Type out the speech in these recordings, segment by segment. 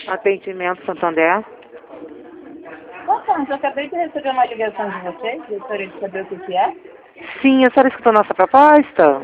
Atendimento Santander. Boa tarde, eu acabei de receber uma ligação de vocês, gostaria de saber o que é. Sim, a senhora escutou nossa proposta?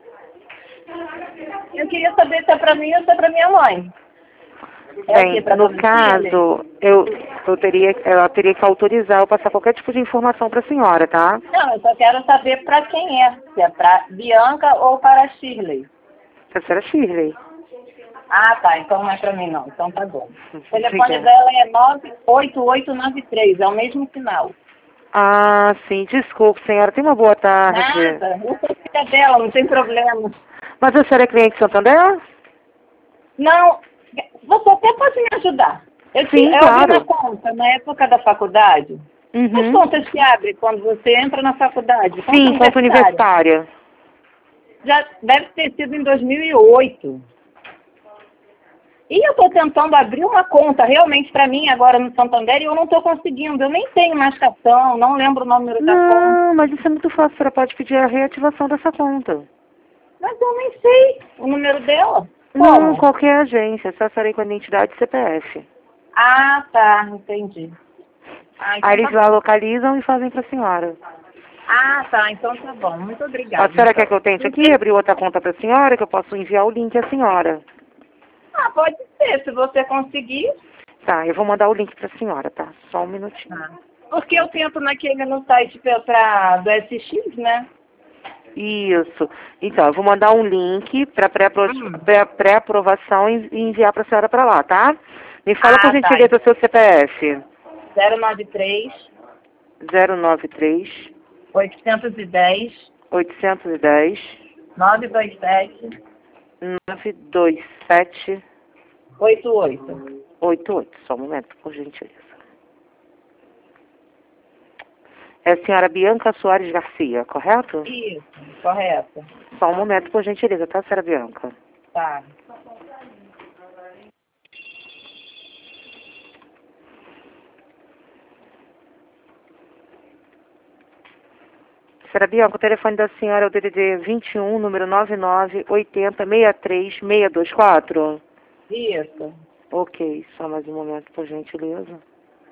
Eu queria saber se é para mim ou se é para minha mãe. Bem, no caso, ela teria que autorizar eu passar qualquer tipo de informação para a senhora, tá? Não, eu só quero saber para quem é. Se é para Bianca ou para Shirley. A senhora Shirley. Ah, tá. Então não é para mim, não. Então tá bom. O telefone Obrigada. dela é 98893. É o mesmo final. Ah, sim, desculpe, senhora. Tenha uma boa tarde. Nada. Eu sou filha dela, não tem problema. Mas a senhora é cliente de Santander? Não, você até pode me ajudar. Sim, eu claro. abri uma conta na época da faculdade. As Uhum. contas se abrem quando você entra na faculdade? Sim, conta universitária. Já deve ter sido em 2008. E eu estou tentando abrir uma conta realmente para mim agora no Santander e eu não estou conseguindo. Eu nem tenho mais cartão, não lembro o número da conta. Não, mas isso é muito fácil. A senhora pode pedir a reativação dessa conta. Mas eu nem sei o número dela. Não, Como? qualquer agência. Só estarei com a identidade CPF. Ah, tá, entendi. Ah, então Aí eles tá lá bom. localizam e fazem para a senhora. Ah, tá, então tá bom. Muito obrigada. A senhora Então. quer que eu tente aqui abrir outra conta para a senhora, que eu posso enviar o link à senhora? Ah, pode ser, se você conseguir. Tá, eu vou mandar o link para a senhora, tá? Só um minutinho. Ah. Porque eu tento no site do SX, né? Isso. Então, eu vou mandar um link para pré-aprovação e enviar para a senhora para lá, tá? Me fala por Ah, tá. gentileza o seu CPF. 093 093 810 810 927 927 88. 88. Só um momento, por gentileza. É a senhora Bianca Soares Garcia, correto? Isso, correto. Só um momento, por gentileza, tá, senhora Bianca? Tá. Senhora Bianca, o telefone da senhora é o DDD 21, número 9980636224. Isso. Ok, só mais um momento, por gentileza.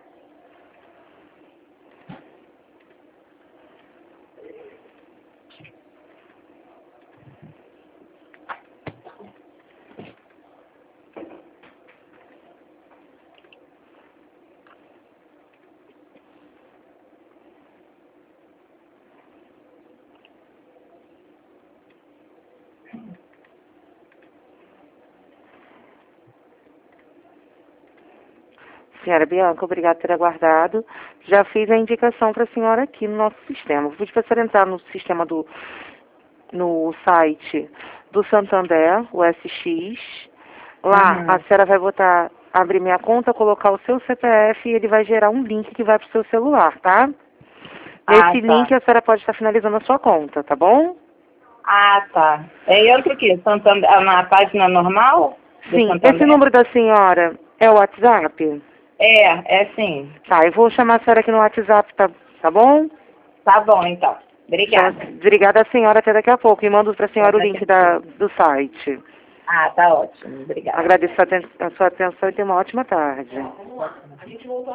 Senhora Bianca, obrigada por ter aguardado. Já fiz a indicação para a senhora aqui no nosso sistema. Vou pedir para a senhora entrar no sistema no site do Santander, o SX. Lá, a senhora vai abrir minha conta, colocar o seu CPF e ele vai gerar um link que vai para o seu celular, tá? Nesse link a senhora pode estar finalizando a sua conta, tá bom? Ah, tá. É outro o quê? Santander, na página normal? Sim, esse número da senhora é o WhatsApp? É sim. Tá, eu vou chamar a senhora aqui no WhatsApp, tá bom? Tá bom, então. Obrigada. Obrigada, senhora, até daqui a pouco. E mando para a senhora o Até link daqui a do site. Ah, tá ótimo. Obrigada. Agradeço a sua atenção e tenha uma ótima tarde.